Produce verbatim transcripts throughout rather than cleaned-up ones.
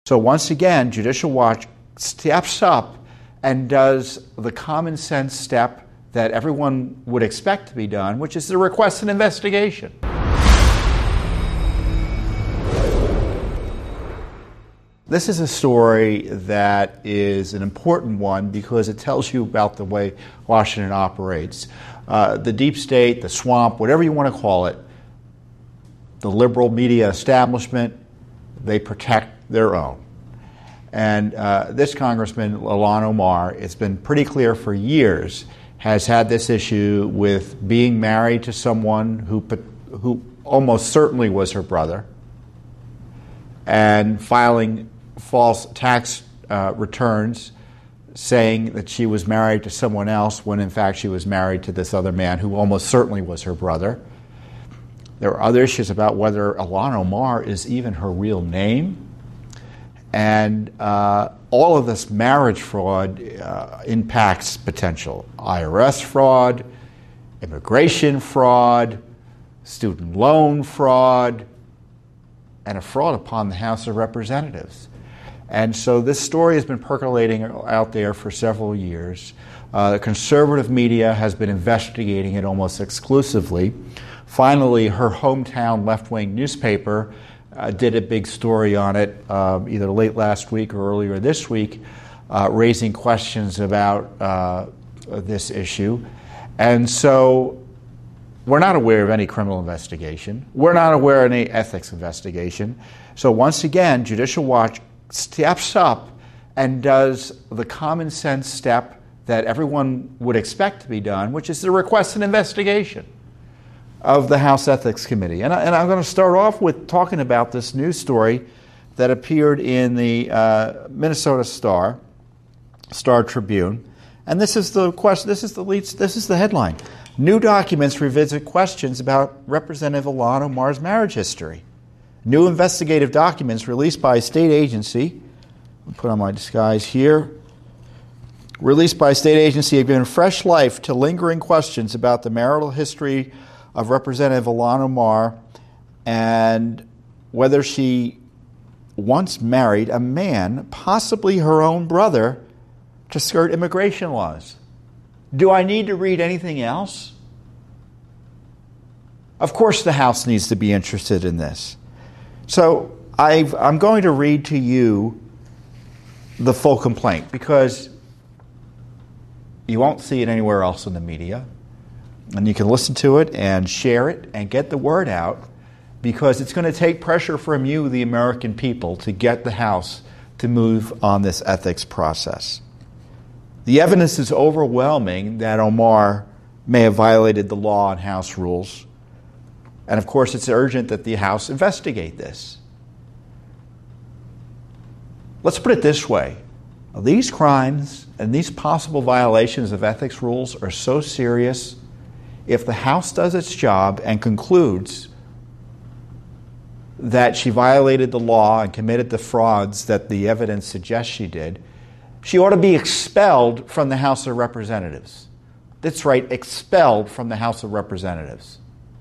So once again, Judicial Watch steps up and does the common sense step that everyone would expect to be done, which is to request an investigation. This is a story that is an important one because it tells you about the way Washington operates. Uh, the deep state, the swamp, whatever you want to call it, the liberal media establishment, they protect their own. And uh, this Congressman, Ilhan Omar, it's been pretty clear for years, has had this issue with being married to someone who, who almost certainly was her brother, and filing false tax uh, returns saying that she was married to someone else when in fact she was married to this other man who almost certainly was her brother. There are other issues about whether Ilhan Omar is even her real name. And uh, all of this marriage fraud uh, impacts potential I R S fraud, immigration fraud, student loan fraud, and a fraud upon the House of Representatives. And so this story has been percolating out there for several years. Uh, the conservative media has been investigating it almost exclusively. Finally, her hometown left-wing newspaper uh, did a big story on it uh, either late last week or earlier this week, uh, raising questions about uh, this issue. And so we're not aware of any criminal investigation. We're not aware of any ethics investigation. So once again, Judicial Watch steps up and does the common sense step that everyone would expect to be done, which is to request an investigation of the House Ethics Committee. And, I, and I'm going to start off with talking about this news story that appeared in the uh, Minnesota Star, Star Tribune. And this is the question. This is the lead. This is the headline: New documents revisit questions about Representative Ilhan Omar's marriage history. New investigative documents released by a state agency, I'll put on my disguise here, released by a state agency have given fresh life to lingering questions about the marital history of Representative Ilhan Omar and whether she once married a man, possibly her own brother, to skirt immigration laws. Do I need to read anything else? Of course the House needs to be interested in this. So I've, I'm going to read to you the full complaint because you won't see it anywhere else in the media. And you can listen to it and share it and get the word out because it's going to take pressure from you, the American people, to get the House to move on this ethics process. The evidence is overwhelming that Omar may have violated the law and House rules. And of course, it's urgent that the House investigate this. Let's put it this way. These crimes and these possible violations of ethics rules are so serious, if the House does its job and concludes that she violated the law and committed the frauds that the evidence suggests she did, she ought to be expelled from the House of Representatives. That's right, expelled from the House of Representatives.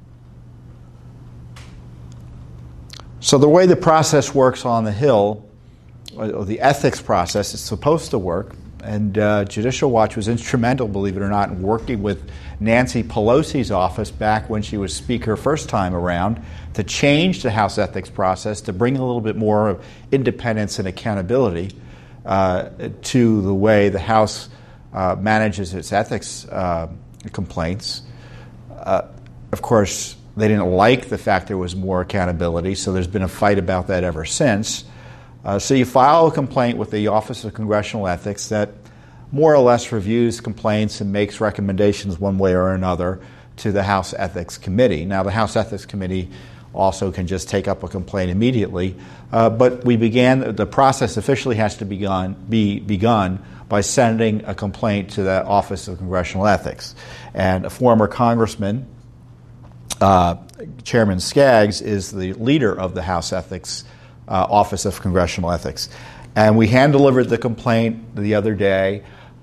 So the way the process works on the Hill, or the ethics process, is supposed to work, and uh, Judicial Watch was instrumental, believe it or not, in working with Nancy Pelosi's office back when she was Speaker first time around to change the House ethics process, to bring a little bit more of independence and accountability uh, to the way the House uh, manages its ethics uh, complaints. Uh, of course, they didn't like the fact there was more accountability, so there's been a fight about that ever since. Uh, so you file a complaint with the Office of Congressional Ethics that more or less reviews complaints and makes recommendations one way or another to the House Ethics Committee. Now, the House Ethics Committee also can just take up a complaint immediately, uh, but we began, the process officially has to begun, be begun by sending a complaint to the Office of Congressional Ethics. And a former congressman, uh, Chairman Skaggs, is the leader of the House Ethics Uh, Office of Congressional Ethics. And we hand-delivered the complaint the other day.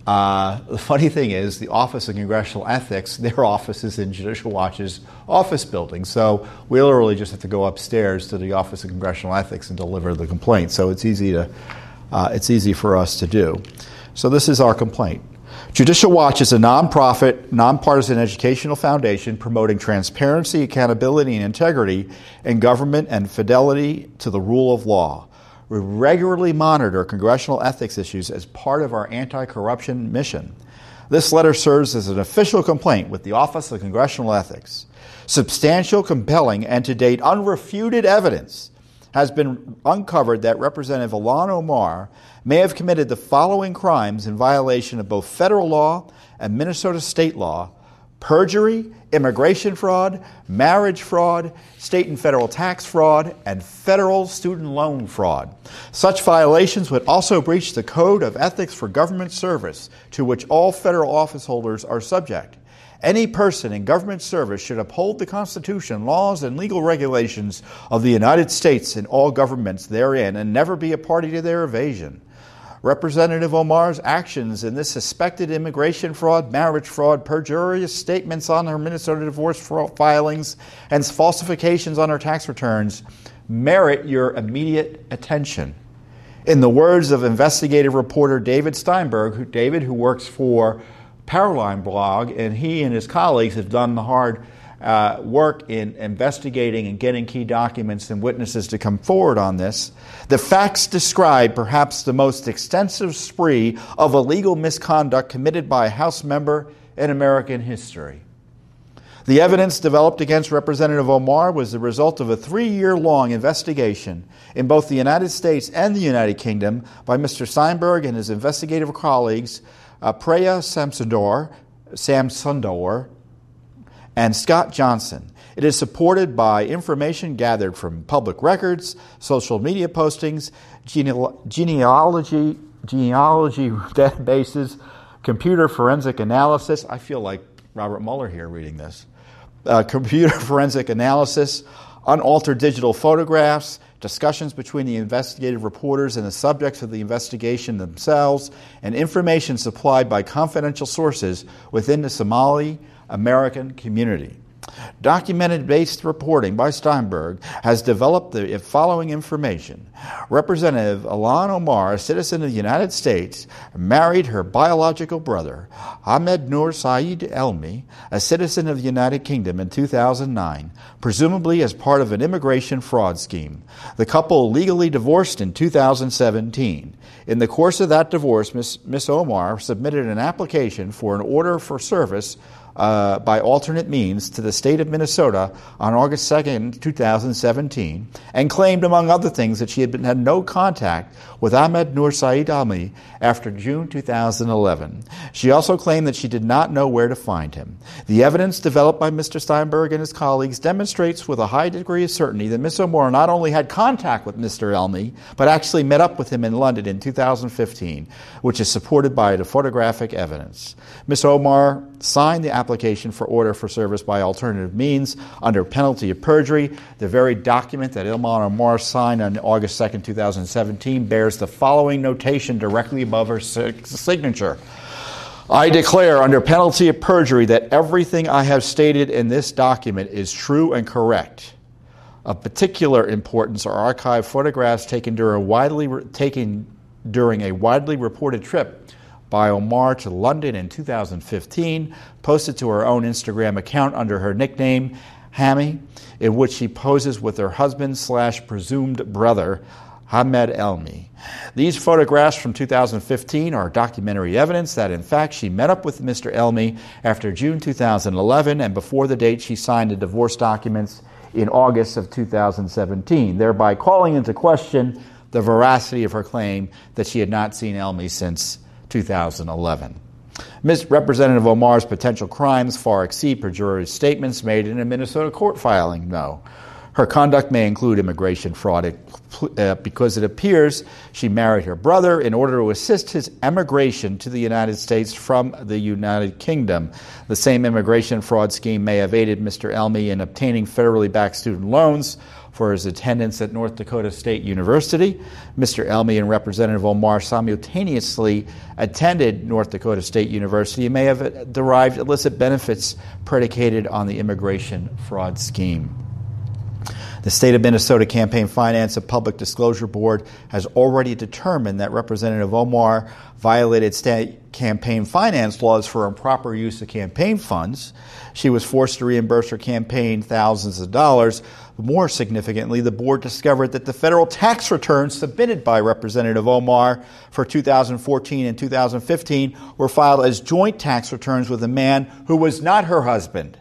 Uh, the funny thing is, the Office of Congressional Ethics, their office is in Judicial Watch's office building. So we literally just have to go upstairs to the Office of Congressional Ethics and deliver the complaint. So it's easy to, uh, it's easy for us to do. So this is our complaint. Judicial Watch is a nonprofit, nonpartisan educational foundation promoting transparency, accountability, and integrity in government and fidelity to the rule of law. We regularly monitor congressional ethics issues as part of our anti-corruption mission. This letter serves as an official complaint with the Office of Congressional Ethics. Substantial, compelling, and to date unrefuted evidence has been uncovered that Representative Ilhan Omar may have committed the following crimes in violation of both federal law and Minnesota state law: perjury, immigration fraud, marriage fraud, state and federal tax fraud, and federal student loan fraud. Such violations would also breach the Code of Ethics for Government Service, to which all federal office holders are subject. Any person in government service should uphold the Constitution, laws, and legal regulations of the United States and all governments therein, and never be a party to their evasion. Representative Omar's actions in this suspected immigration fraud, marriage fraud, perjurious statements on her Minnesota divorce filings, and falsifications on her tax returns merit your immediate attention. In the words of investigative reporter David Steinberg, who, David, who works for Powerline Blog, and he and his colleagues have done the hard uh, work in investigating and getting key documents and witnesses to come forward on this. The facts describe perhaps the most extensive spree of illegal misconduct committed by a House member in American history. The evidence developed against Representative Omar was the result of a three-year-long investigation in both the United States and the United Kingdom by Mister Steinberg and his investigative colleagues, uh, Preya Samsundar, Samsundar, and Scott Johnson. It is supported by information gathered from public records, social media postings, geneal- genealogy, genealogy databases, computer forensic analysis. I feel like Robert Mueller here reading this. Uh, computer forensic analysis, unaltered digital photographs, discussions between the investigative reporters and the subjects of the investigation themselves, and information supplied by confidential sources within the Somali American community. Documented-based reporting by Steinberg has developed the following information. Representative Ilhan Omar, a citizen of the United States, married her biological brother, Ahmed Nur Saeed Elmi, a citizen of the United Kingdom, in two thousand nine, presumably as part of an immigration fraud scheme. The couple legally divorced in two thousand seventeen. In the course of that divorce, Miss Miss Omar submitted an application for an order for service Uh, by alternate means to the state of Minnesota on August second, two thousand seventeen, and claimed, among other things, that she had been, had no contact with Ahmed Nur Saeed Elmi after June two thousand eleven. She also claimed that she did not know where to find him. The evidence developed by Mister Steinberg and his colleagues demonstrates with a high degree of certainty that Miss Omar not only had contact with Mister Elmi, but actually met up with him in London in two thousand fifteen, which is supported by the photographic evidence. Miss Omar signed the application for order for service by alternative means under penalty of perjury. The very document that Ilhan Omar signed on August second, two thousand seventeen bears the following notation directly above her signature. I declare under penalty of perjury that everything I have stated in this document is true and correct. Of particular importance are archived photographs taken during a widely, taken during a widely reported trip by Omar to London in two thousand fifteen, posted to her own Instagram account under her nickname, Hammy, in which she poses with her husband slash presumed brother, Ahmed Elmi. These photographs from two thousand fifteen are documentary evidence that, in fact, she met up with Mister Elmi after June two thousand eleven and before the date she signed the divorce documents in August of two thousand seventeen, thereby calling into question the veracity of her claim that she had not seen Elmi since two thousand eleven. Miz Representative Omar's potential crimes far exceed perjurious statements made in a Minnesota court filing, no. Her conduct may include immigration fraud uh, because it appears she married her brother in order to assist his emigration to the United States from the United Kingdom. The same immigration fraud scheme may have aided Mister Elmi in obtaining federally backed student loans for his attendance at North Dakota State University. Mister Elmy and Representative Omar simultaneously attended North Dakota State University and may have derived illicit benefits predicated on the immigration fraud scheme. The State of Minnesota Campaign Finance and Public Disclosure Board has already determined that Representative Omar violated state campaign finance laws for improper use of campaign funds. She was forced to reimburse her campaign thousands of dollars. More significantly, the board discovered that the federal tax returns submitted by Representative Omar for two thousand fourteen and two thousand fifteen were filed as joint tax returns with a man who was not her husband.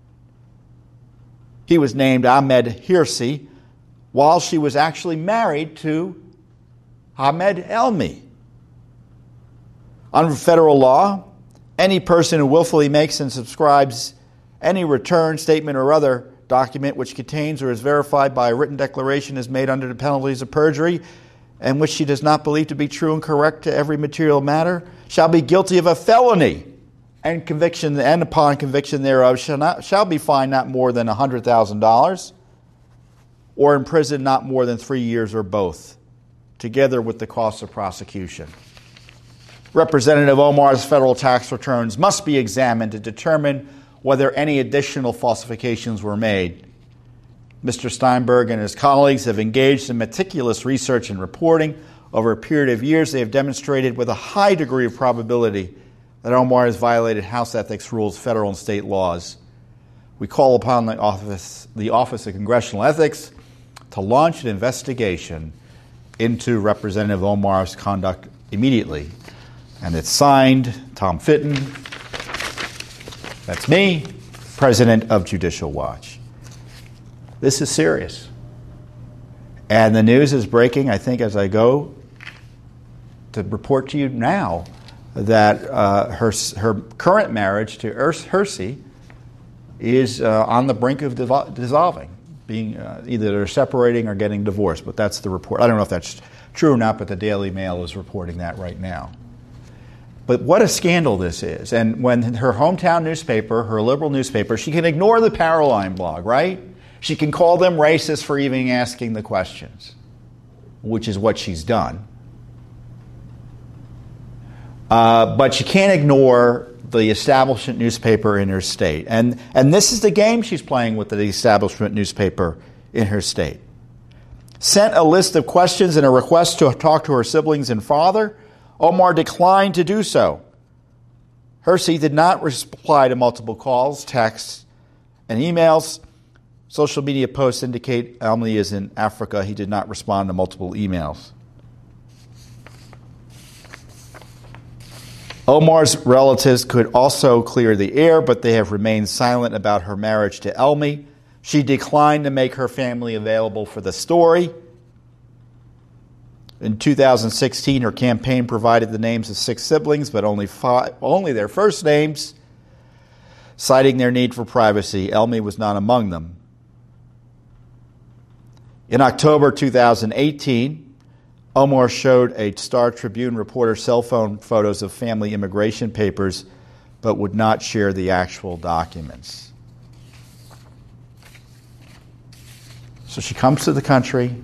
He was named Ahmed Hirsi, while she was actually married to Ahmed Elmy. Under federal law, any person who willfully makes and subscribes any return, statement, or other document which contains or is verified by a written declaration is made under the penalties of perjury and which she does not believe to be true and correct to every material matter shall be guilty of a felony, and conviction, and upon conviction thereof shall not shall be fined not more than one hundred thousand dollars or imprisoned not more than three years or both, together with the costs of prosecution. Representative Omar's federal tax returns must be examined to determine whether any additional falsifications were made. Mister Steinberg and his colleagues have engaged in meticulous research and reporting. Over a period of years, they have demonstrated with a high degree of probability that Omar has violated House ethics rules, federal and state laws. We call upon the Office, the Office of Congressional Ethics to launch an investigation into Representative Omar's conduct immediately. And it's signed, Tom Fitton, that's me, President of Judicial Watch. This is serious. And the news is breaking, I think, as I go to report to you now, that uh, her her current marriage to Hirsi is uh, on the brink of devol- dissolving, being uh, either they're separating or getting divorced. But that's the report. I don't know if that's true or not, but the Daily Mail is reporting that right now. But what a scandal this is. And when her hometown newspaper, her liberal newspaper, she can ignore the Paroline blog, right? She can call them racist for even asking the questions, which is what she's done. Uh, but she can't ignore the establishment newspaper in her state. And, and this is the game she's playing with the establishment newspaper in her state. Sent a list of questions and a request to talk to her siblings and father. Omar declined to do so. Hirsi did not reply to multiple calls, texts, and emails. Social media posts indicate Elmy is in Africa. He did not respond to multiple emails. Omar's relatives could also clear the air, but they have remained silent about her marriage to Elmy. She declined to make her family available for the story. In two thousand sixteen, her campaign provided the names of six siblings, but only five, only their first names, citing their need for privacy. Elmy was not among them. In October two thousand eighteen, Omar showed a Star Tribune reporter cell phone photos of family immigration papers, but would not share the actual documents. So she comes to the country.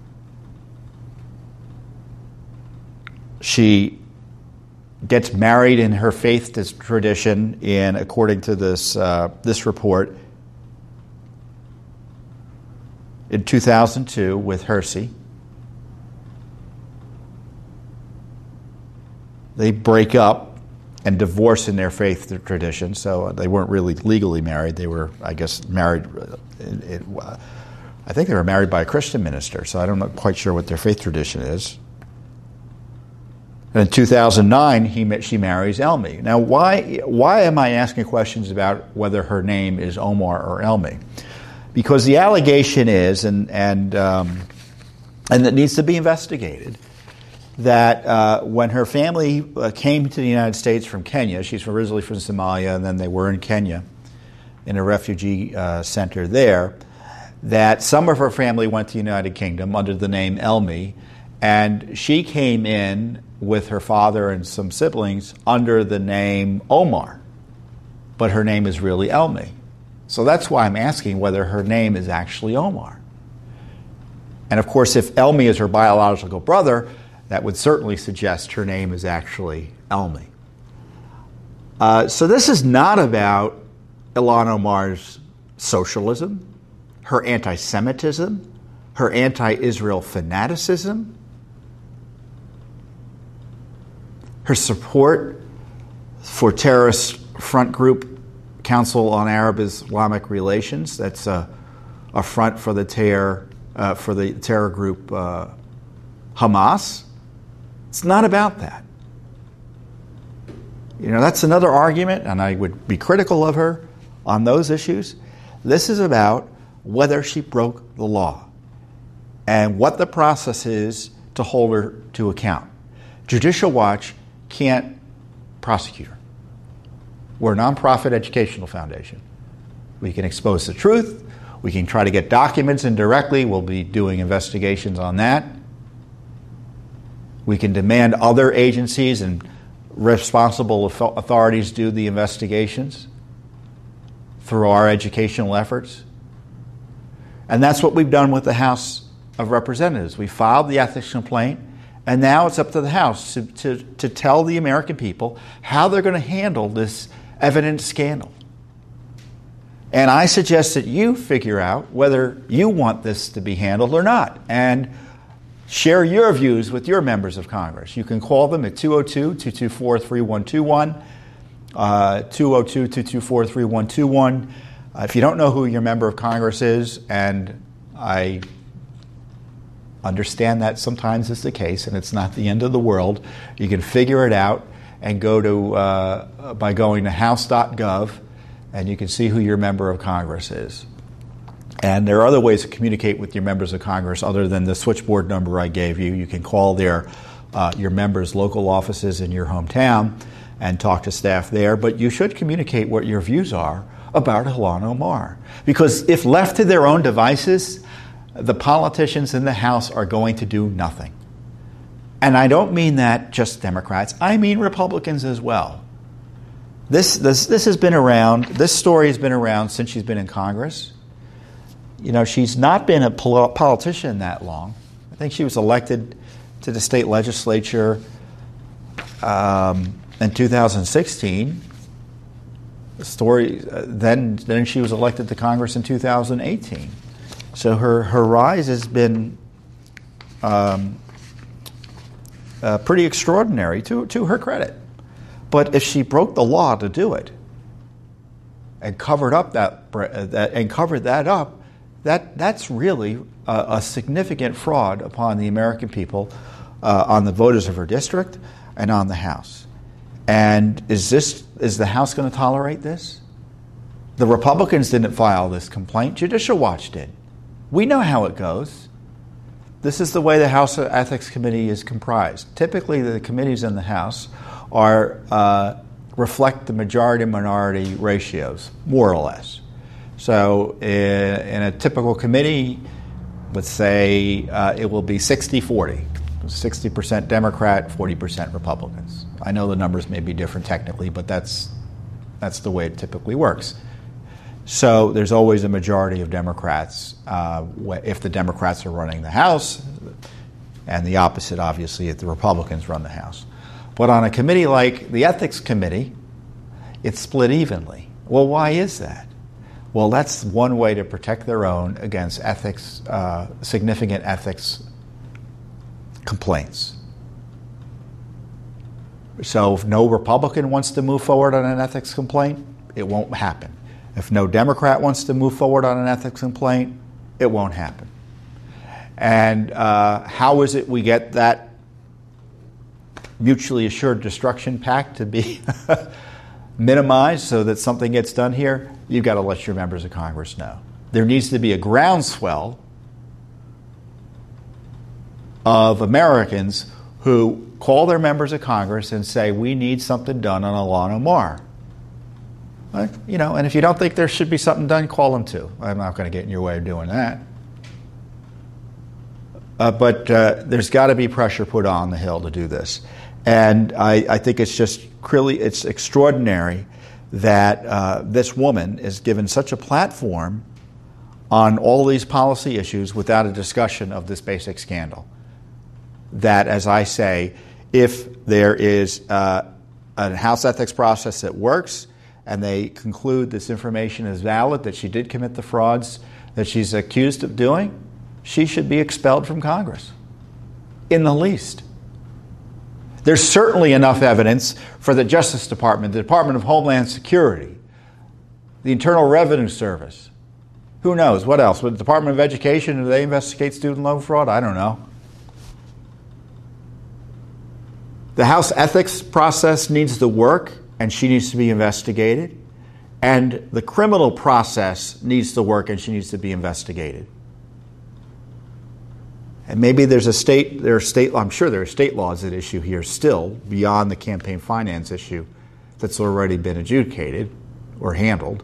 She gets married in her faith tradition, in according to this uh, this report, in two thousand two with Hirsi. They break up and divorce in their faith tradition, so they weren't really legally married. They were, I guess, married. It, it, I think they were married by a Christian minister, so I'm not quite sure what their faith tradition is. And in two thousand nine, he she marries Elmy. Now, why why am I asking questions about whether her name is Omar or Elmy? Because the allegation is, and and um, and it needs to be investigated, that uh, when her family uh, came to the United States from Kenya, she's originally from Somalia, and then they were in Kenya, in a refugee uh, center there, that some of her family went to the United Kingdom under the name Elmy, and she came in with her father and some siblings under the name Omar, but her name is really Elmy. So that's why I'm asking whether her name is actually Omar. And of course, if Elmi is her biological brother, that would certainly suggest her name is actually Elmi. Uh, so this is not about Ilhan Omar's socialism, her anti-Semitism, her anti-Israel fanaticism, her support for terrorist front group Council on Arab-Islamic Relations. That's a, a front for the terror uh, for the terror group uh, Hamas. It's not about that. You know, that's another argument, and I would be critical of her on those issues. This is about whether she broke the law and what the process is to hold her to account. Judicial Watch can't prosecute her. We're a nonprofit educational foundation. We can expose the truth. We can try to get documents indirectly. We'll be doing investigations on that. We can demand other agencies and responsible authorities do the investigations through our educational efforts. And that's what we've done with the House of Representatives. We filed the ethics complaint, and now it's up to the House to, to, to tell the American people how they're going to handle this evidence scandal. And I suggest that you figure out whether you want this to be handled or not, and share your views with your members of Congress. You can call them at two oh two, two two four, three one two one, uh, two oh two, two two four, three one two one. Uh, if you don't know who your member of Congress is, and I understand that sometimes is the case, and it's not the end of the world, you can figure it out and go to, uh, by going to house dot gov, and you can see who your member of Congress is. And there are other ways to communicate with your members of Congress other than the switchboard number I gave you. You can call their uh, your members' local offices in your hometown and talk to staff there. But you should communicate what your views are about Ilhan Omar. Because if left to their own devices, the politicians in the House are going to do nothing. And I don't mean that just Democrats. I mean Republicans as well. This, this, this has been around. This story has been around since she's been in Congress. You know, she's not been a pol- politician that long. I think she was elected to the state legislature um, in two thousand sixteen. The story uh, then then she was elected to Congress in two thousand eighteen. So her her rise has been um, uh, pretty extraordinary to to her credit. But if she broke the law to do it and covered up that, uh, that and covered that up. That that's really a, a significant fraud upon the American people, uh, on the voters of her district, and on the House. And is this is the House going to tolerate this? The Republicans didn't file this complaint. Judicial Watch did. We know how it goes. This is the way the House Ethics Committee is comprised. Typically, the committees in the House are uh, reflect the majority-minority ratios, more or less. So in a typical committee, let's say uh, it will be sixty forty, sixty percent Democrat, forty percent Republicans. I know the numbers may be different technically, but that's that's the way it typically works. So there's always a majority of Democrats uh, if the Democrats are running the House, and the opposite, obviously, if the Republicans run the House. But on a committee like the Ethics Committee, it's split evenly. Well, why is that? Well, that's one way to protect their own against ethics, uh, significant ethics complaints. So if no Republican wants to move forward on an ethics complaint, it won't happen. If no Democrat wants to move forward on an ethics complaint, it won't happen. And uh, how is it we get that mutually assured destruction pact to be minimized so that something gets done here? You've got to let your members of Congress know. There needs to be a groundswell of Americans who call their members of Congress and say, we need something done on Ilhan Omar. Right? You know, and if you don't think there should be something done, call them too. I'm not going to get in your way of doing that. Uh, but uh, there's got to be pressure put on the Hill to do this. And I, I think it's just really, it's extraordinary that uh, this woman is given such a platform on all these policy issues without a discussion of this basic scandal. That, as I say, if there is uh, a House ethics process that works and they conclude this information is valid, that she did commit the frauds that she's accused of doing, she should be expelled from Congress, in the least. There's certainly enough evidence for the Justice Department, the Department of Homeland Security, the Internal Revenue Service. Who knows? What else? With the Department of Education, do they investigate student loan fraud? I don't know. The House ethics process needs to work, and she needs to be investigated. And the criminal process needs to work, and she needs to be investigated. And maybe there's a state, there are state, I'm sure there are state laws at issue here still, beyond the campaign finance issue that's already been adjudicated or handled.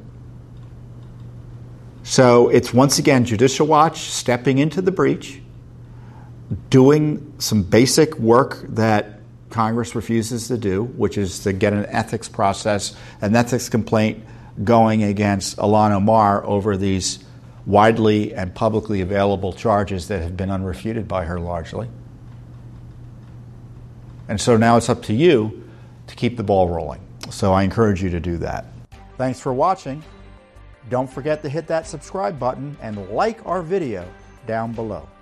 So it's once again Judicial Watch stepping into the breach, doing some basic work that Congress refuses to do, which is to get an ethics process, an ethics complaint going against Ilhan Omar over these widely and publicly available charges that have been unrefuted by her largely. And so now it's up to you to keep the ball rolling. So I encourage you to do that. Thanks for watching. Don't forget to hit that subscribe button and like our video down below.